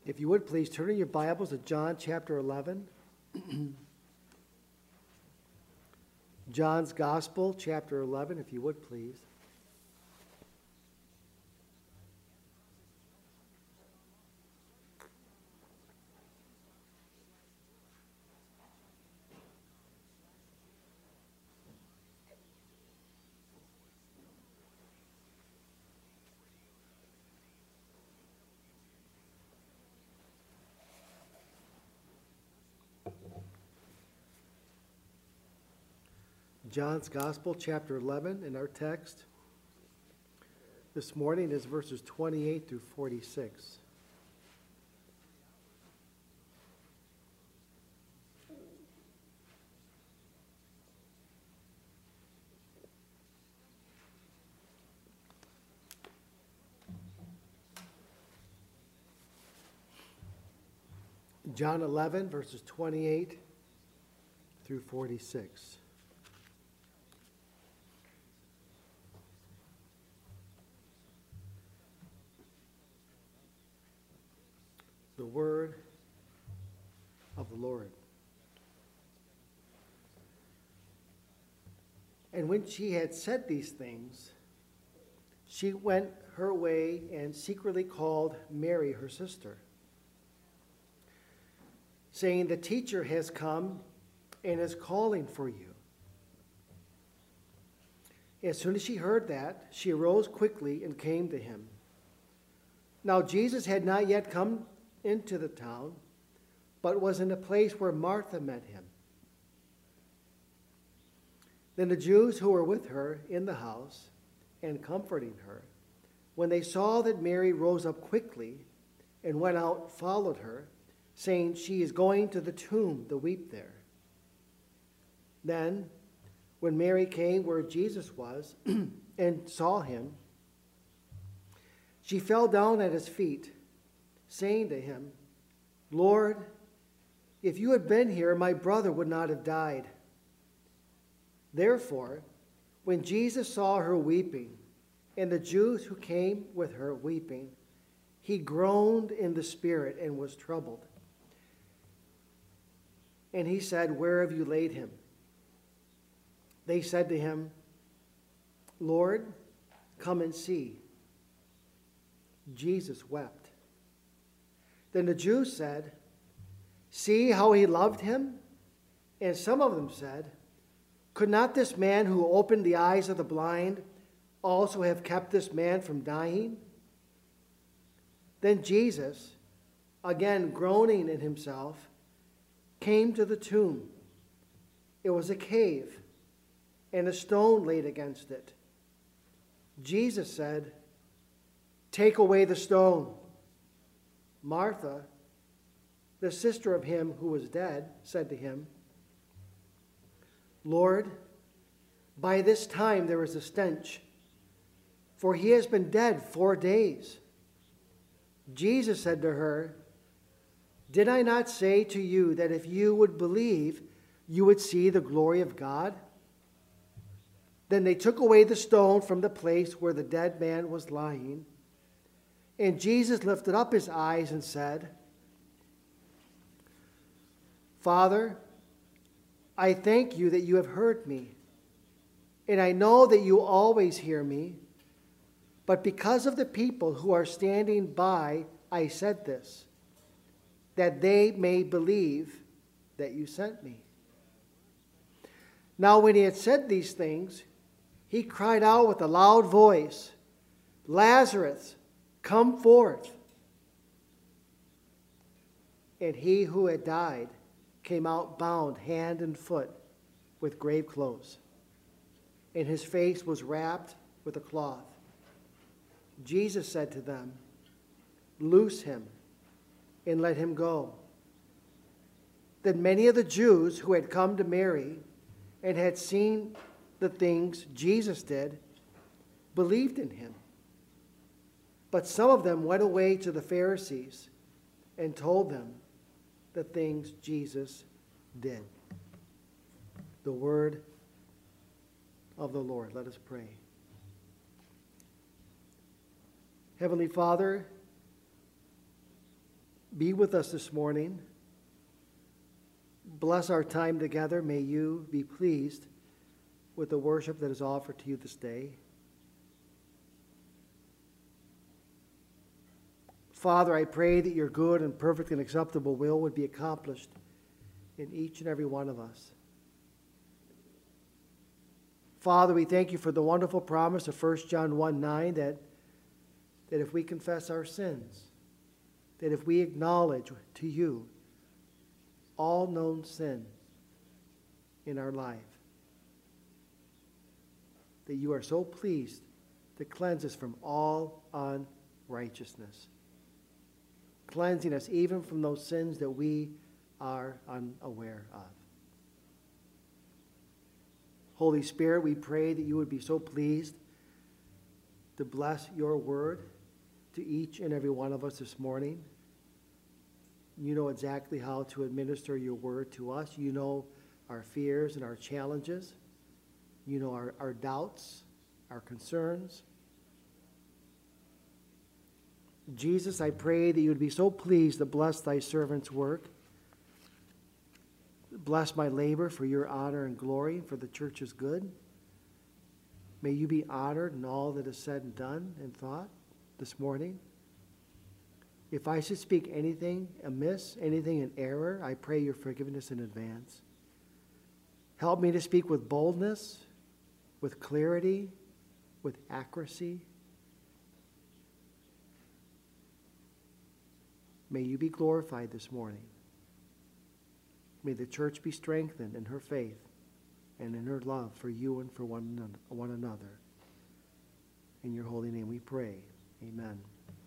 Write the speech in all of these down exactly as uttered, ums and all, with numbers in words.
If you would please turn in your Bibles to John chapter eleven. John's Gospel, chapter eleven, if you would please. John's Gospel, chapter eleven, and our text this morning is verses twenty-eight through forty-six. John eleven, verses twenty-eight through forty-six. The word of the Lord. And when she had said these things, she went her way and secretly called Mary, her sister, saying, "The teacher has come and is calling for you." As soon as she heard that, she arose quickly and came to him. Now Jesus had not yet come into the town, but was in a place where Martha met him. Then the Jews who were with her in the house and comforting her, when they saw that Mary rose up quickly and went out, followed her, saying, "She is going to the tomb to weep there." Then, when Mary came where Jesus was and saw him, she fell down at his feet, saying to him, "Lord, if you had been here, my brother would not have died." Therefore, when Jesus saw her weeping, and the Jews who came with her weeping, he groaned in the spirit and was troubled. And he said, "Where have you laid him?" They said to him, "Lord, come and see." Jesus wept. Then the Jews said, "See how he loved him?" And some of them said, "Could not this man who opened the eyes of the blind also have kept this man from dying?" Then Jesus, again groaning in himself, came to the tomb. It was a cave, and a stone laid against it. Jesus said, "Take away the stone." Martha, the sister of him who was dead, said to him, "Lord, by this time there is a stench, for he has been dead four days." Jesus said to her, "Did I not say to you that if you would believe, you would see the glory of God?" Then they took away the stone from the place where the dead man was lying. And Jesus lifted up his eyes and said, "Father, I thank you that you have heard me, and I know that you always hear me, but because of the people who are standing by, I said this, that they may believe that you sent me." Now when he had said these things, he cried out with a loud voice, "Lazarus, come forth." And he who had died came out bound hand and foot with grave clothes, and his face was wrapped with a cloth. Jesus said to them, "Loose him and let him go." Then many of the Jews who had come to Mary and had seen the things Jesus did believed in him. But some of them went away to the Pharisees and told them the things Jesus did. The word of the Lord. Let us pray. Heavenly Father, Be with us this morning. Bless our time together. May you be pleased with the worship that is offered to you this day. Father, I pray that your good and perfect and acceptable will would be accomplished in each and every one of us. Father, we thank you for the wonderful promise of First John one nine that, that if we confess our sins, that if we acknowledge to you all known sin in our life, that you are so pleased to cleanse us from all unrighteousness, cleansing us even from those sins that we are unaware of. Holy Spirit, we pray that you would be so pleased to bless your word to each and every one of us this morning. You know exactly how to administer your word to us. You know our fears and our challenges. You know our, our doubts, our concerns. Jesus, I pray that you would be so pleased to bless thy servant's work. Bless my labor for your honor and glory, for the church's good. May you be honored in all that is said and done and thought this morning. If I should speak anything amiss, anything in error, I pray your forgiveness in advance. Help me to speak with boldness, with clarity, with accuracy. May you be glorified this morning. May the church be strengthened in her faith and in her love for you and for one another. In your holy name we pray. Amen.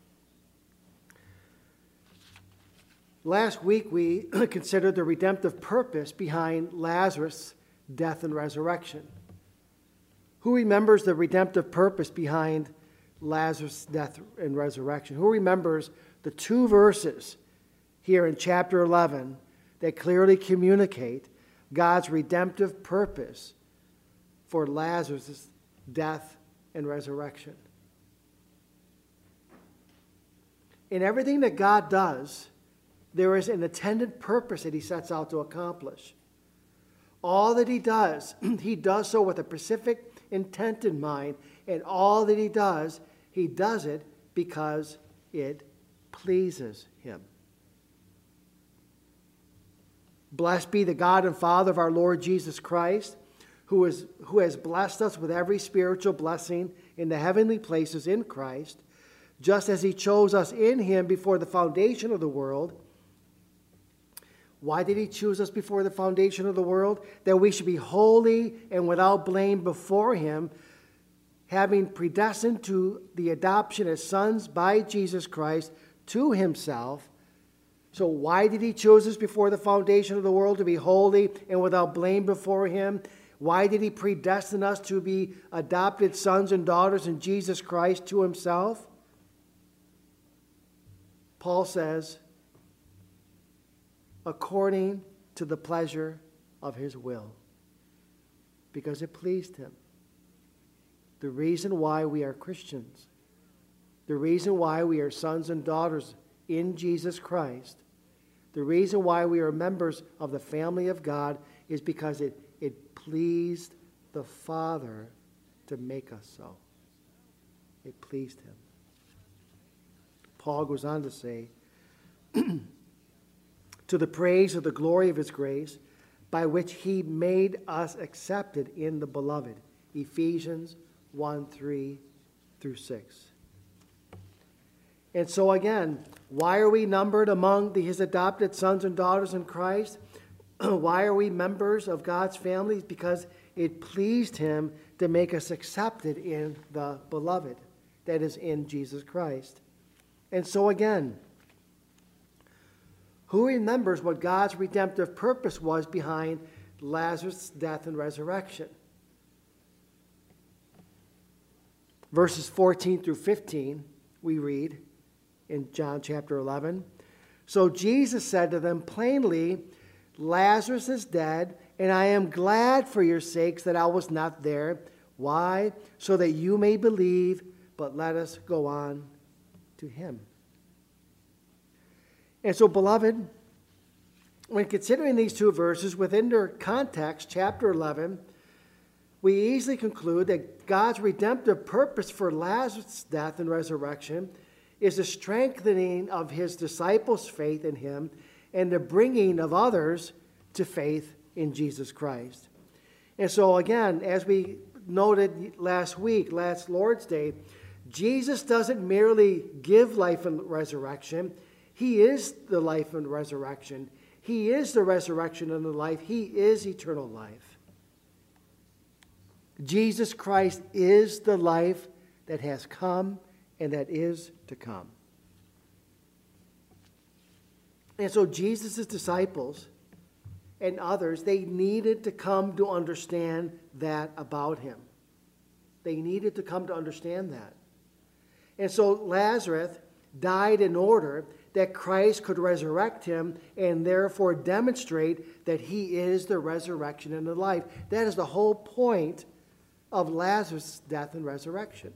Last week we considered the redemptive purpose behind Lazarus' death and resurrection. Who remembers the redemptive purpose behind Lazarus' death and resurrection? Who remembers the two verses here in chapter eleven that clearly communicate God's redemptive purpose for Lazarus' death and resurrection? In everything that God does, there is an intended purpose that he sets out to accomplish. All that he does, he does so with a specific intent in mind, and all that he does, he does it because it pleases him. Blessed be the God and Father of our Lord Jesus Christ, who, is, who has blessed us with every spiritual blessing in the heavenly places in Christ, just as he chose us in him before the foundation of the world. Why did he choose us before the foundation of the world? That we should be holy and without blame before him, having predestined to the adoption as sons by Jesus Christ to himself. So why did he choose us before the foundation of the world to be holy and without blame before him? Why did he predestine us to be adopted sons and daughters in Jesus Christ to himself? Paul says, according to the pleasure of his will, because it pleased him. The reason why we are Christians, the reason why we are sons and daughters in Jesus Christ, the reason why we are members of the family of God is because it, it pleased the Father to make us so. It pleased him. Paul goes on to say, to the praise of the glory of his grace, by which he made us accepted in the beloved. Ephesians one, three through six. And so again, why are we numbered among the, his adopted sons and daughters in Christ? Why are we members of God's family? Because it pleased him to make us accepted in the beloved, that is in Jesus Christ. And so again, who remembers what God's redemptive purpose was behind Lazarus' death and resurrection? Verses fourteen through fifteen, we read in John chapter eleven. So Jesus said to them plainly, Lazarus is dead, and I am glad for your sakes that I was not there. Why? So that you may believe, but let us go on to him. And so, beloved, when considering these two verses within their context, chapter eleven, we easily conclude that God's redemptive purpose for Lazarus' death and resurrection is the strengthening of his disciples' faith in him and the bringing of others to faith in Jesus Christ. And so again, as we noted last week, last Lord's Day, Jesus doesn't merely give life and resurrection. He is the life and resurrection. He is the resurrection and the life. He is eternal life. Jesus Christ is the life that has come and that is to come. And so Jesus' disciples and others, they needed to come to understand that about him. They needed to come to understand that. And so Lazarus died in order that Christ could resurrect him and therefore demonstrate that he is the resurrection and the life. That is the whole point of Lazarus' death and resurrection.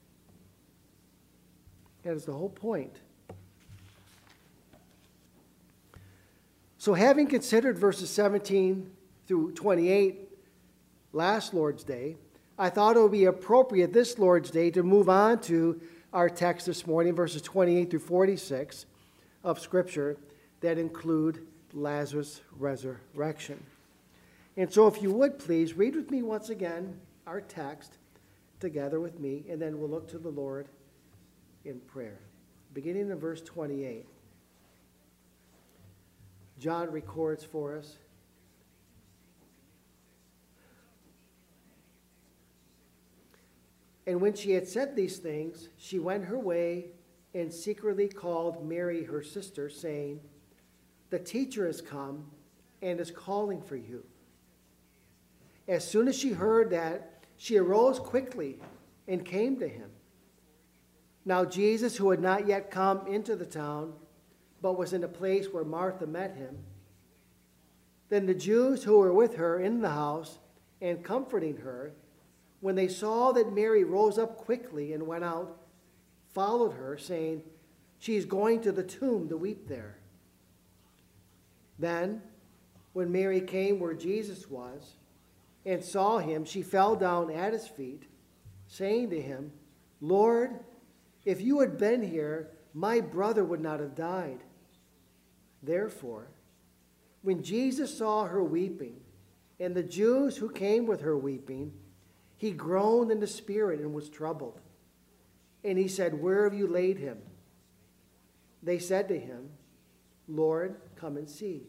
That is the whole point. So having considered verses seventeen through twenty-eight last Lord's Day, I thought it would be appropriate this Lord's Day to move on to our text this morning, verses twenty-eight through forty-six of Scripture that include Lazarus' resurrection. And so if you would please read with me once again our text together with me, and then we'll look to the Lord in prayer. Beginning in verse twenty-eight. John records for us, "And when she had said these things, she went her way and secretly called Mary, her sister, saying, 'The teacher has come and is calling for you.' As soon as she heard that, she arose quickly and came to him. Now Jesus, who had not yet come into the town, but was in a place where Martha met him, then the Jews who were with her in the house and comforting her, when they saw that Mary rose up quickly and went out, followed her, saying, 'She is going to the tomb to weep there.' Then, when Mary came where Jesus was and saw him, she fell down at his feet, saying to him, 'Lord, if you had been here, my brother would not have died.' Therefore, when Jesus saw her weeping, and the Jews who came with her weeping, he groaned in the spirit and was troubled. And he said, 'Where have you laid him?' They said to him, 'Lord, come and see.'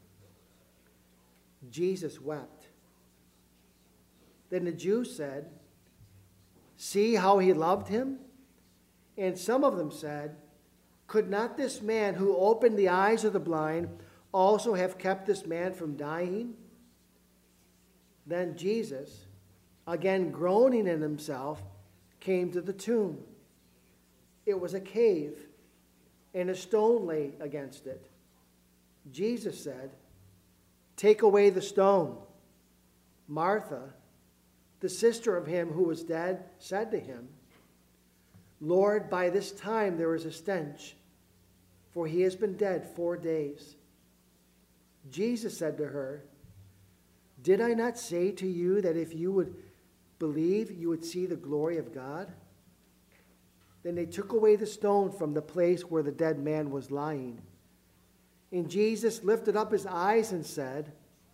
Jesus wept. Then the Jews said, 'See how he loved him?' And some of them said, 'Could not this man who opened the eyes of the blind also have kept this man from dying?' Then Jesus, again groaning in himself, came to the tomb. It was a cave, and a stone lay against it. Jesus said, 'Take away the stone.' Martha, the sister of him who was dead, said to him, 'Lord, by this time there is a stench, for he has been dead four days.' Jesus said to her, 'Did I not say to you that if you would believe, you would see the glory of God?' Then they took away the stone from the place where the dead man was lying. And Jesus lifted up his eyes and said,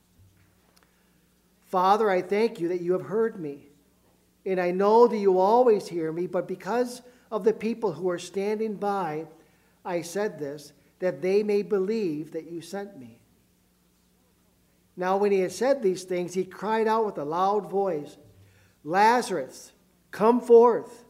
'Father, I thank you that you have heard me. And I know that you always hear me, but because of the people who are standing by, I said this, that they may believe that you sent me.' Now when he had said these things, he cried out with a loud voice, 'Lazarus, come forth!'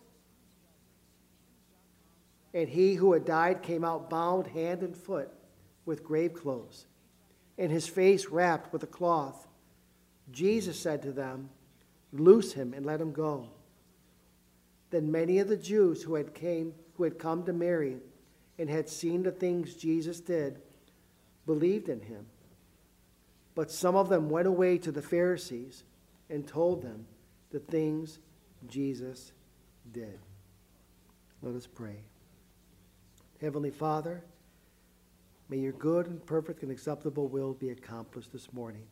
And he who had died came out bound hand and foot with grave clothes, and his face wrapped with a cloth. Jesus said to them, 'Loose him and let him go.' Then many of the Jews who had came, who had come to Mary and had seen the things Jesus did, believed in him. But some of them went away to the Pharisees and told them the things Jesus did." Let us pray. Heavenly Father, May your good and perfect and acceptable will be accomplished this morning.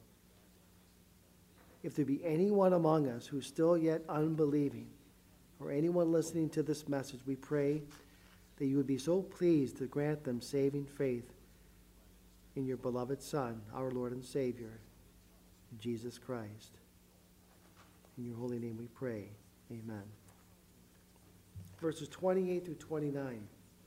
If there be anyone among us who's still yet unbelieving, or anyone listening to this message, we pray that you would be so pleased to grant them saving faith in your beloved Son, our Lord and Savior, Jesus Christ. In your holy name we pray. Amen. Verses twenty-eight through twenty-nine.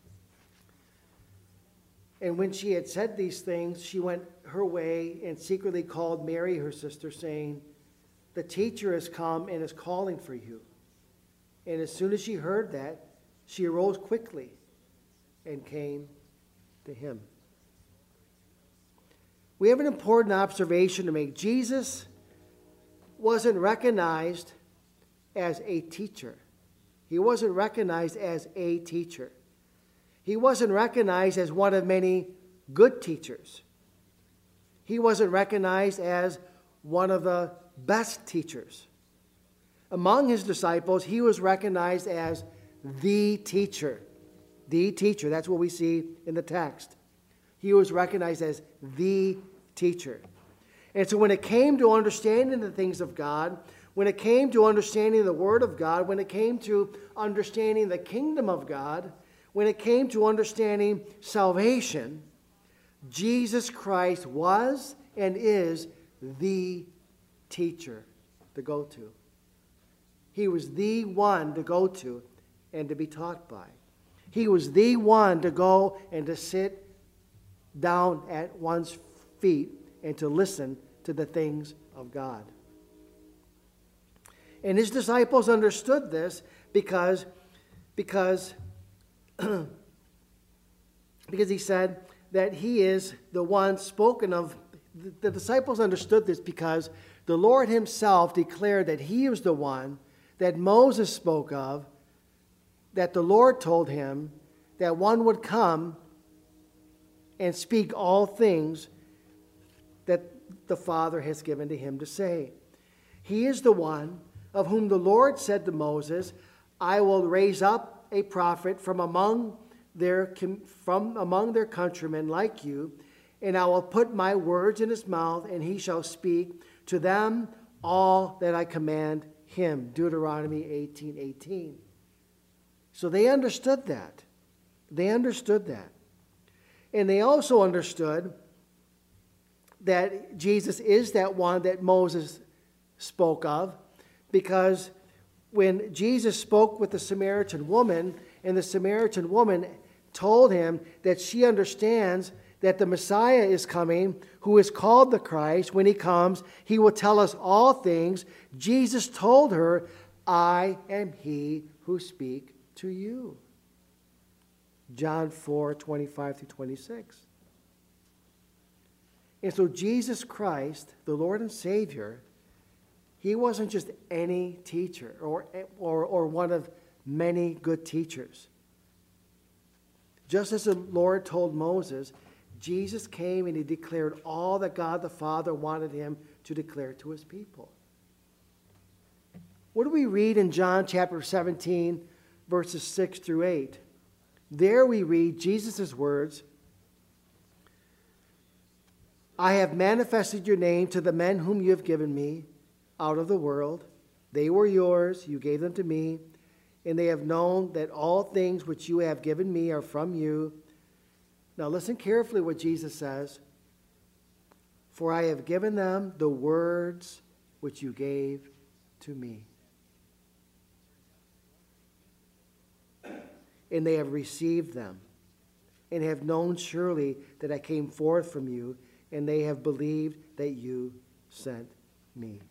And when she had said these things, she went her way and secretly called Mary, her sister, saying, "The teacher has come and is calling for you." And as soon as she heard that, she arose quickly and came to him. We have an important observation to make. Jesus wasn't recognized as a teacher. He wasn't recognized as a teacher. He wasn't recognized as one of many good teachers. He wasn't recognized as one of the best teachers. Among his disciples, he was recognized as the teacher. The teacher. That's what we see in the text. He was recognized as the teacher. And so when it came to understanding the things of God, when it came to understanding the Word of God, when it came to understanding the kingdom of God, when it came to understanding salvation, Jesus Christ was and is the teacher to go to. He was the one to go to and to be taught by. He was the one to go and to sit down at one's feet and to listen to the things of God. And his disciples understood this because, because, because he said that he is the one spoken of. The disciples understood this because the Lord himself declared that he was the one that Moses spoke of, that the Lord told him that one would come and speak all things that the Father has given to him to say. He is the one of whom the Lord said to Moses, "I will raise up a prophet from among their, from among their countrymen like you, and I will put my words in his mouth, and he shall speak to them all that I command him." Deuteronomy eighteen eighteen. So they understood that. They understood that. And they also understood that Jesus is that one that Moses spoke of, because when Jesus spoke with the Samaritan woman, and the Samaritan woman told him that she understands that the Messiah is coming, who is called the Christ. When he comes, he will tell us all things. Jesus told her, "I am he who speak to you." John four, twenty-five through twenty-six. And so Jesus Christ, the Lord and Savior, he wasn't just any teacher or, or, or one of many good teachers. Just as the Lord told Moses, Jesus came and he declared all that God the Father wanted him to declare to his people. What do we read in John chapter seventeen, verses six through eight? There we read Jesus' words, "I have manifested your name to the men whom you have given me out of the world. They were yours, you gave them to me, and they have known that all things which you have given me are from you." Now listen carefully what Jesus says. "For I have given them the words which you gave to me. And they have received them, and have known surely that I came forth from you, and they have believed that you sent me."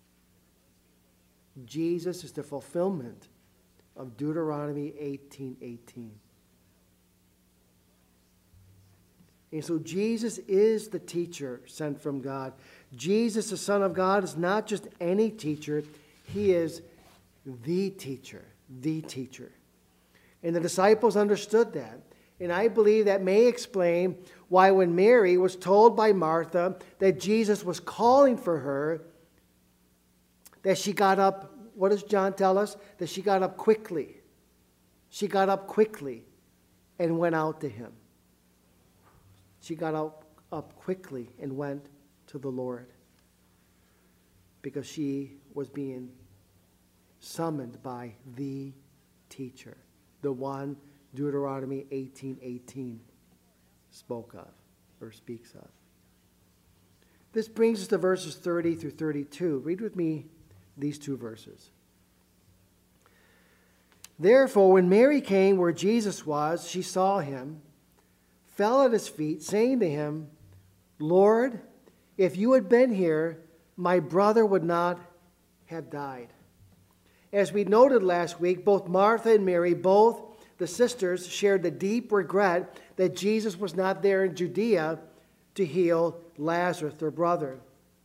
Jesus is the fulfillment of Deuteronomy eighteen eighteen. And so Jesus is the teacher sent from God. Jesus, the Son of God, is not just any teacher. He is the teacher, the teacher. And the disciples understood that. And I believe that may explain why when Mary was told by Martha that Jesus was calling for her, that she got up, what does John tell us? That she got up quickly. She got up quickly and went out to him. she got up, up quickly and went to the Lord because she was being summoned by the teacher, the one Deuteronomy eighteen eighteen spoke of or speaks of. This brings us to verses thirty through thirty-two. Read with me these two verses. Therefore, when Mary came where Jesus was, she saw him, fell at his feet, saying to him, Lord, if you had been here, my brother would not have died. As we noted last week, both Martha and Mary, both the sisters, shared the deep regret that Jesus was not there in Judea to heal Lazarus, their brother.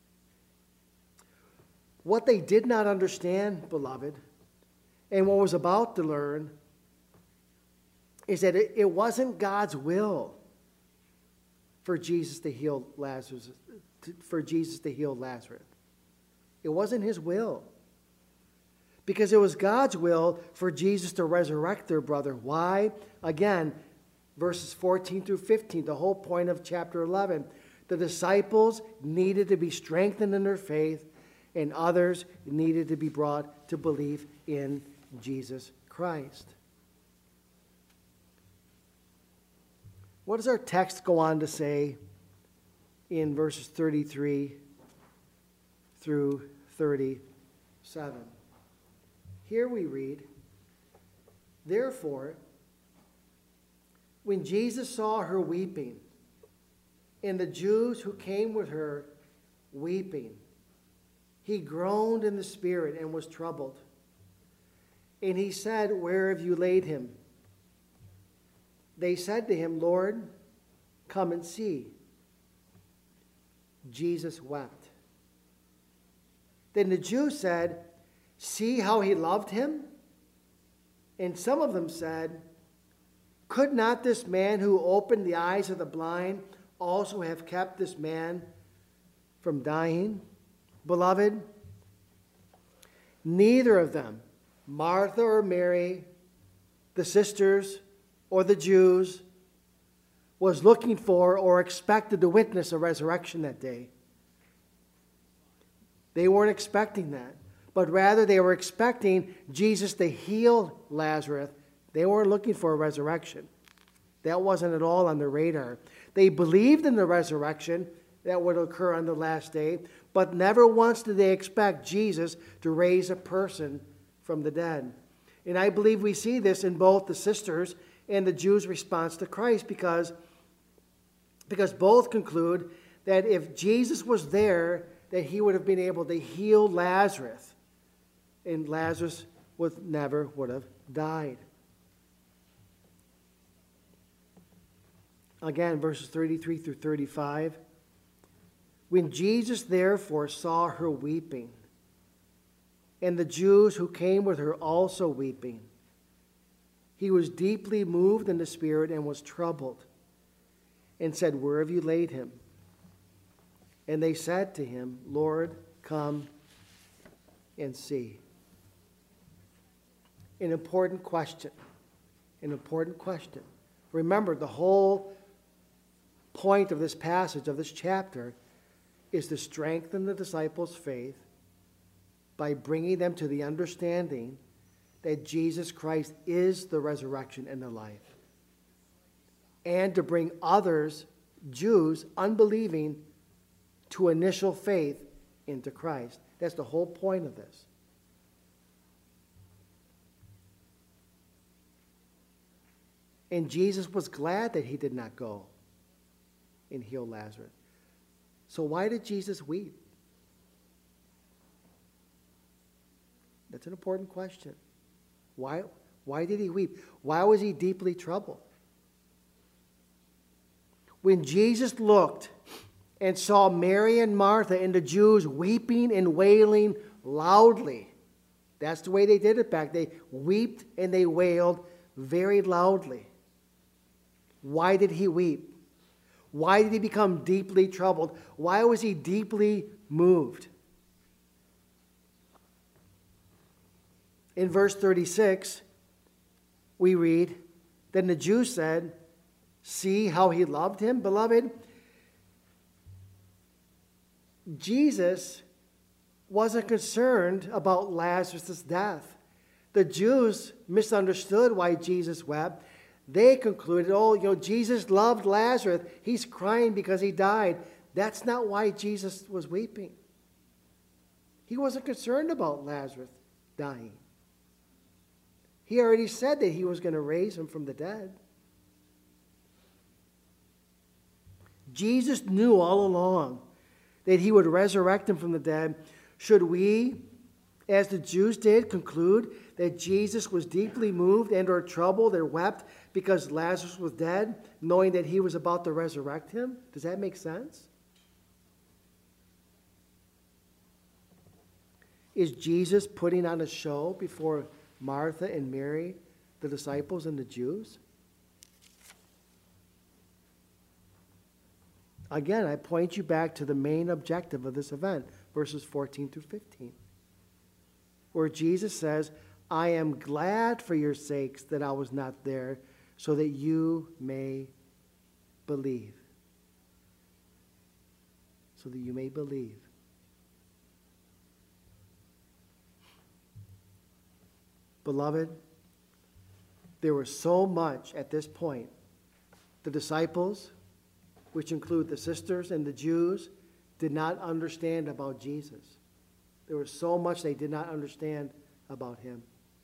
What they did not understand, beloved, and what was about to learn, is that it, it wasn't God's will for Jesus to heal Lazarus, to, for Jesus to heal Lazarus. It wasn't his will. Because it was God's will for Jesus to resurrect their brother. Why? Again, verses fourteen through fifteen, the whole point of chapter eleven. The disciples needed to be strengthened in their faith, and others needed to be brought to believe in Jesus Christ. What does our text go on to say in verses thirty-three through thirty-seven? Here we read, therefore, when Jesus saw her weeping, and the Jews who came with her weeping, he groaned in the spirit and was troubled. And he said, where have you laid him? They said to him, Lord, come and see. Jesus wept. Then the Jews said, see how he loved him? And some of them said, could not this man who opened the eyes of the blind also have kept this man from dying? Beloved, neither of them, Martha or Mary, the sisters or the Jews, was looking for or expected to witness a resurrection that day. They weren't expecting that. But rather they were expecting Jesus to heal Lazarus. They weren't looking for a resurrection. That wasn't at all on their radar. They believed in the resurrection that would occur on the last day, but never once did they expect Jesus to raise a person from the dead. And I believe we see this in both the sisters and the Jews' response to Christ, because, because both conclude that if Jesus was there, that he would have been able to heal Lazarus. And Lazarus would never would have died. Again, verses thirty-three through thirty-five. When Jesus therefore saw her weeping, and the Jews who came with her also weeping, he was deeply moved in the spirit and was troubled, and said, where have you laid him? And they said to him, Lord, come and see. An important question. An important question. Remember, the whole point of this passage, of this chapter, is to strengthen the disciples' faith by bringing them to the understanding that Jesus Christ is the resurrection and the life. And to bring others, Jews, unbelieving, to initial faith into Christ. That's the whole point of this. And Jesus was glad that he did not go and heal Lazarus. So why did Jesus weep? That's an important question. Why, why did he weep? Why was he deeply troubled? When Jesus looked and saw Mary and Martha and the Jews weeping and wailing loudly, that's the way they did it back. They wept and they wailed very loudly. Why did he weep? Why did he become deeply troubled? Why was he deeply moved? In verse thirty-six, we read, then the Jews said, see how he loved him? Beloved, Jesus wasn't concerned about Lazarus' death. The Jews misunderstood why Jesus wept. They concluded, oh, you know, Jesus loved Lazarus. He's crying because he died. That's not why Jesus was weeping. He wasn't concerned about Lazarus dying. He already said that he was going to raise him from the dead. Jesus knew all along that he would resurrect him from the dead. Should we, as the Jews did, conclude that Jesus was deeply moved and or troubled and wept because Lazarus was dead, knowing that he was about to resurrect him? Does that make sense? Is Jesus putting on a show before Martha and Mary, the disciples and the Jews? Again, I point you back to the main objective of this event, verses fourteen through fifteen, where Jesus says, I am glad for your sakes that I was not there, so that you may believe. So that you may believe. Beloved, there was so much at this point. The disciples, which include the sisters and the Jews, did not understand about Jesus. There was so much they did not understand about him.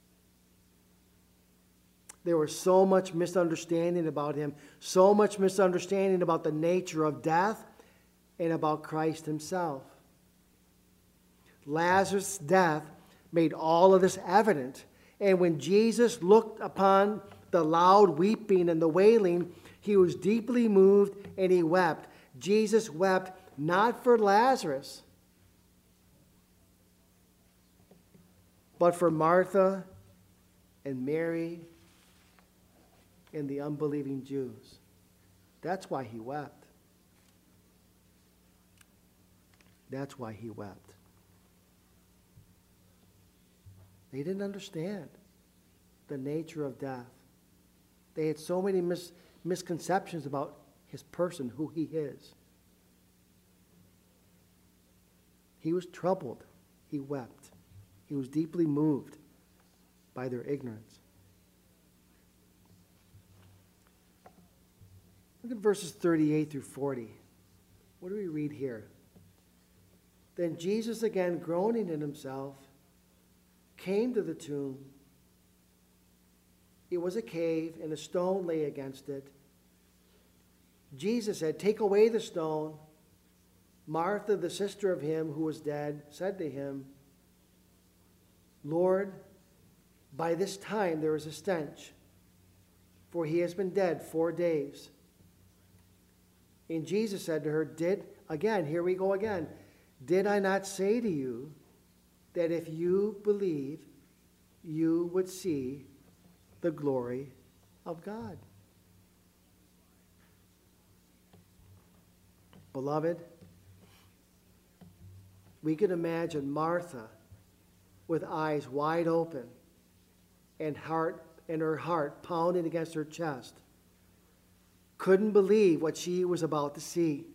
There was so much misunderstanding about him, so much misunderstanding about the nature of death and about Christ himself. Lazarus' death made all of this evident. And when Jesus looked upon the loud weeping and the wailing, he was deeply moved and he wept. Jesus wept not for Lazarus, but for Martha and Mary and the unbelieving Jews. That's why he wept. That's why he wept. They didn't understand the nature of death. They had so many mis- misconceptions about his person, who he is. He was troubled. He wept. He was deeply moved by their ignorance. Look at verses thirty-eight through forty. What do we read here? Then Jesus, again groaning in himself, came to the tomb. It was a cave, and a stone lay against it. Jesus said, take away the stone. Martha, the sister of him who was dead, said to him, Lord, by this time there is a stench, for he has been dead four days. And Jesus said to her, Did, again, here we go again, did I not say to you that if you believe, you would see the glory of God? Beloved, we can imagine Martha with eyes wide open and heart and her heart pounding against her chest. Couldn't believe what she was about to see.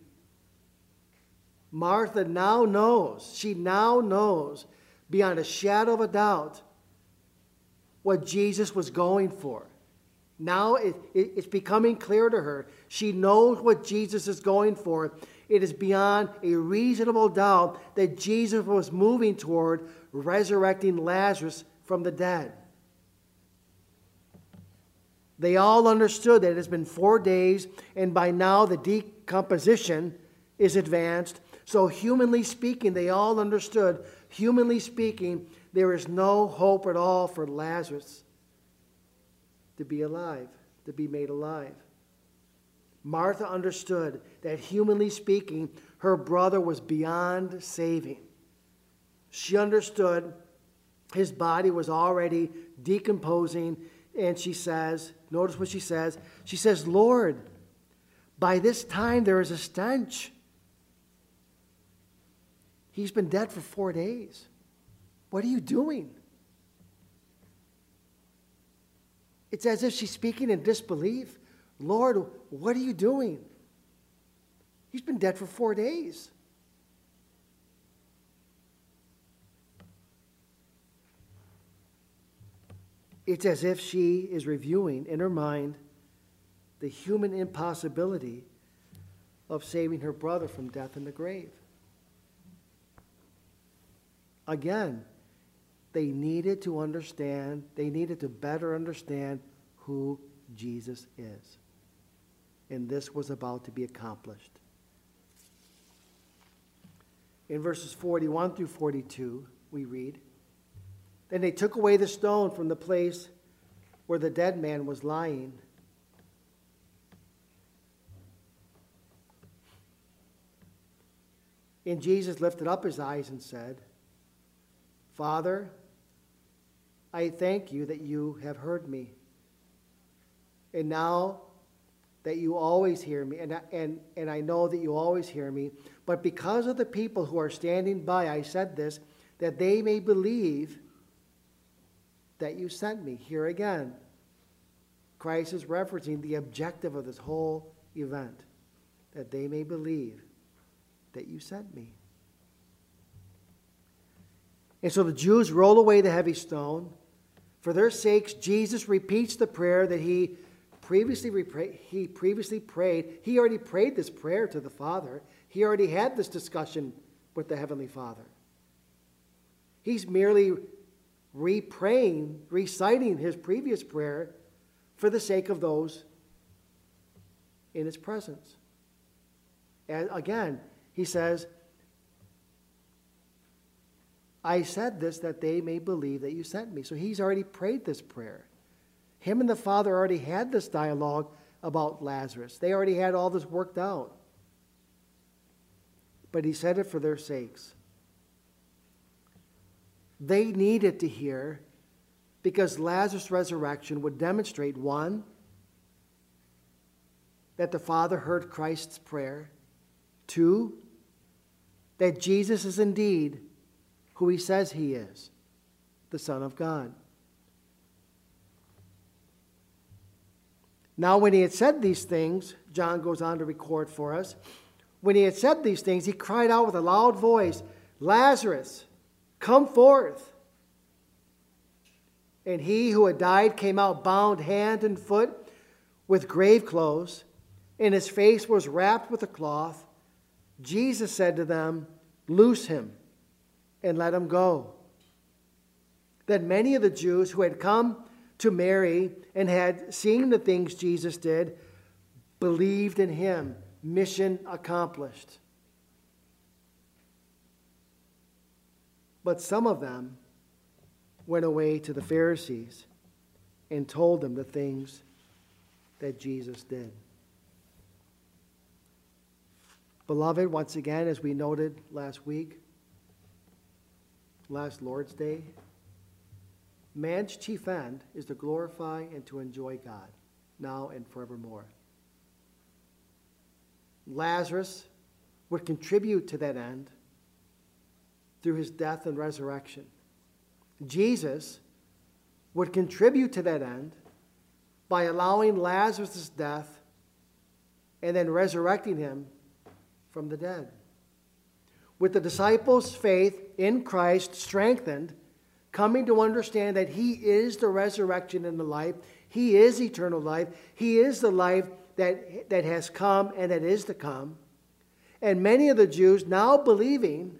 Martha now knows, she now knows beyond a shadow of a doubt what Jesus was going for. Now it, it, it's becoming clear to her. She knows what Jesus is going for. It is beyond a reasonable doubt that Jesus was moving toward resurrecting Lazarus from the dead. They all understood that it has been four days, and by now the decomposition is advanced. So humanly speaking, they all understood, humanly speaking, there is no hope at all for Lazarus to be alive, to be made alive. Martha understood that humanly speaking, her brother was beyond saving. She understood his body was already decomposing, and she says, notice what she says. She says, Lord, by this time there is a stench. He's been dead for four days. What are you doing? It's as if she's speaking in disbelief. Lord, what are you doing? He's been dead for four days. It's as if she is reviewing in her mind the human impossibility of saving her brother from death in the grave. Again, they needed to understand, they needed to better understand who Jesus is. And this was about to be accomplished. In verses forty-one through forty-two, we read, "Then they took away the stone from the place where the dead man was lying. And Jesus lifted up his eyes and said, Father, I thank you that you have heard me. And now that you always hear me, and, and, and I know that you always hear me, but because of the people who are standing by, I said this, that they may believe that you sent me." Here again, Christ is referencing the objective of this whole event, that they may believe that you sent me. And so the Jews roll away the heavy stone. For their sakes, Jesus repeats the prayer that he previously repra- he previously prayed. He already prayed this prayer to the Father. He already had this discussion with the Heavenly Father. He's merely re-praying, reciting his previous prayer for the sake of those in his presence. And again, he says, I said this that they may believe that you sent me. So he's already prayed this prayer. Him and the Father already had this dialogue about Lazarus. They already had all this worked out. But he said it for their sakes. They needed to hear, because Lazarus' resurrection would demonstrate, one, that the Father heard Christ's prayer. Two, that Jesus is indeed who he says he is, the Son of God. Now, when he had said these things, John goes on to record for us, when he had said these things, he cried out with a loud voice, Lazarus, come forth. And he who had died came out bound hand and foot with grave clothes, and his face was wrapped with a cloth. Jesus said to them, loose him and let him go. Then many of the Jews who had come to Mary and had seen the things Jesus did believed in him. Mission accomplished. But some of them went away to the Pharisees and told them the things that Jesus did. Beloved, once again, as we noted last week, last Lord's Day, man's chief end is to glorify and to enjoy God, now and forevermore. Lazarus would contribute to that end through his death and resurrection. Jesus would contribute to that end by allowing Lazarus' death and then resurrecting him from the dead. With the disciples' faith in Christ strengthened, coming to understand that he is the resurrection and the life, he is eternal life, he is the life that, that has come and that is to come. And many of the Jews now believing,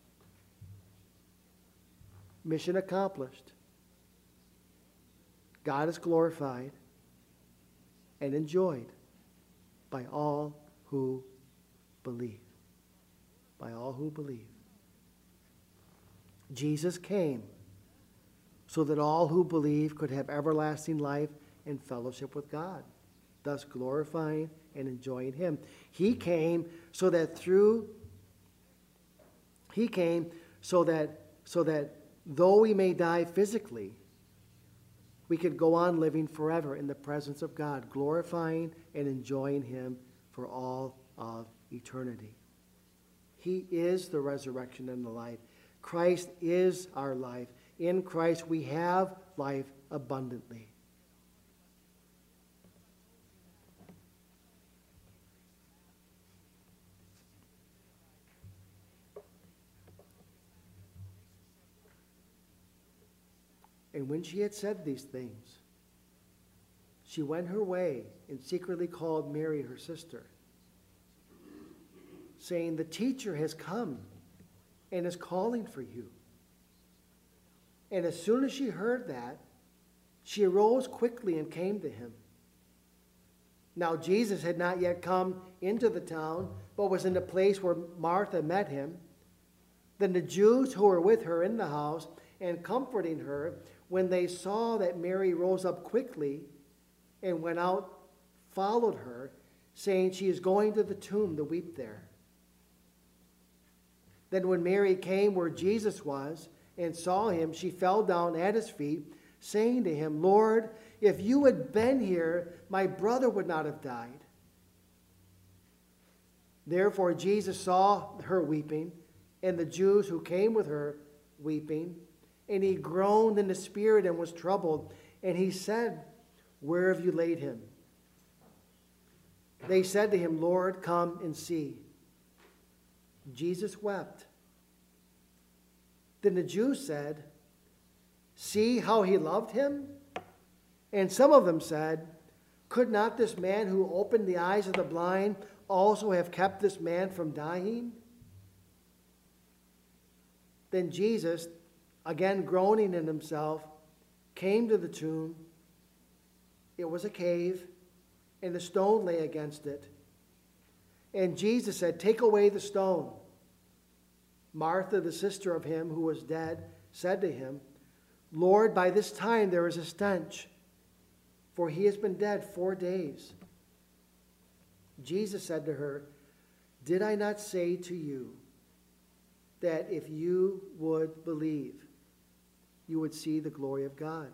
mission accomplished. God is glorified and enjoyed by all who believe. By all who believe. Jesus came so that all who believe could have everlasting life and fellowship with God, thus glorifying and enjoying him. He came so that through He came so that so that though we may die physically, we could go on living forever in the presence of God, glorifying and enjoying him for all of eternity. He is the resurrection and the life. Christ is our life. In Christ we have life abundantly. And when she had said these things, she went her way and secretly called Mary, her sister, saying, "The teacher has come and is calling for you." And as soon as she heard that, she arose quickly and came to him. Now Jesus had not yet come into the town, but was in the place where Martha met him. Then the Jews who were with her in the house and comforting her, when they saw that Mary rose up quickly and went out, followed her, saying, "She is going to the tomb to weep there." Then when Mary came where Jesus was and saw him, she fell down at his feet, saying to him, "Lord, if you had been here, my brother would not have died." Therefore Jesus saw her weeping, and the Jews who came with her weeping, and he groaned in the spirit and was troubled. And he said, "Where have you laid him?" They said to him, "Lord, come and see." Jesus wept. Then the Jews said, "See how he loved him?" And some of them said, "Could not this man who opened the eyes of the blind also have kept this man from dying?" Then Jesus, again groaning in himself, came to the tomb. It was a cave, and a stone lay against it. And Jesus said, "Take away the stone." Martha, the sister of him who was dead, said to him, "Lord, by this time there is a stench, for he has been dead four days." Jesus said to her, "Did I not say to you that if you would believe, you would see the glory of God?"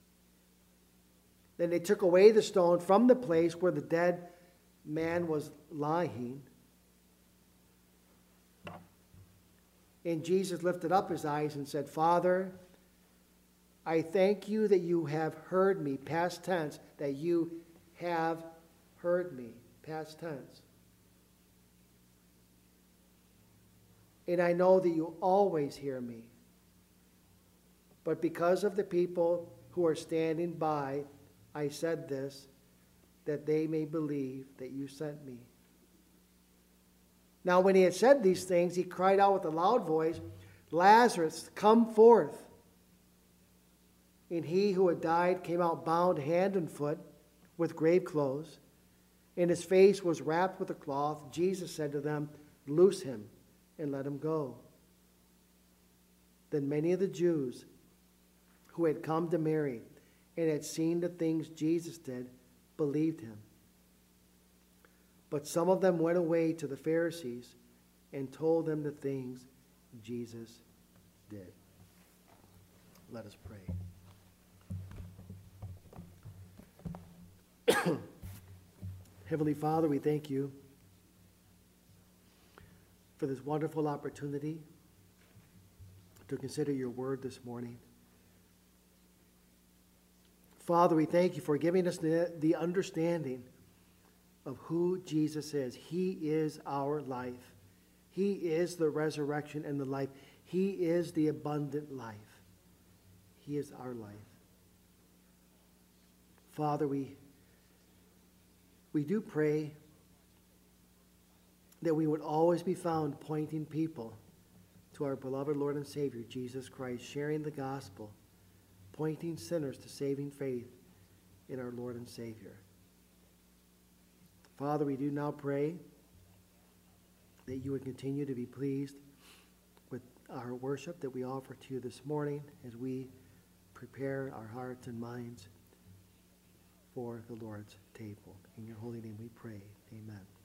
Then they took away the stone from the place where the dead man was lying. And Jesus lifted up his eyes and said, "Father, I thank you that you have heard me," past tense, that you have heard me, past tense. "And I know that you always hear me. But because of the people who are standing by, I said this, that they may believe that you sent me." Now when he had said these things, he cried out with a loud voice, "Lazarus, come forth." And he who had died came out bound hand and foot with grave clothes, and his face was wrapped with a cloth. Jesus said to them, "Loose him and let him go." Then many of the Jews who had come to Mary and had seen the things Jesus did believed him. But some of them went away to the Pharisees and told them the things Jesus did. Let us pray. Heavenly Father, we thank you for this wonderful opportunity to consider your word this morning. Father, we thank you for giving us the, the understanding of who Jesus is. He is our life. He is the resurrection and the life. He is the abundant life. He is our life. Father, we, we do pray that we would always be found pointing people to our beloved Lord and Savior, Jesus Christ, sharing the gospel, pointing sinners to saving faith in our Lord and Savior. Father, we do now pray that you would continue to be pleased with our worship that we offer to you this morning as we prepare our hearts and minds for the Lord's table. In your holy name we pray. Amen.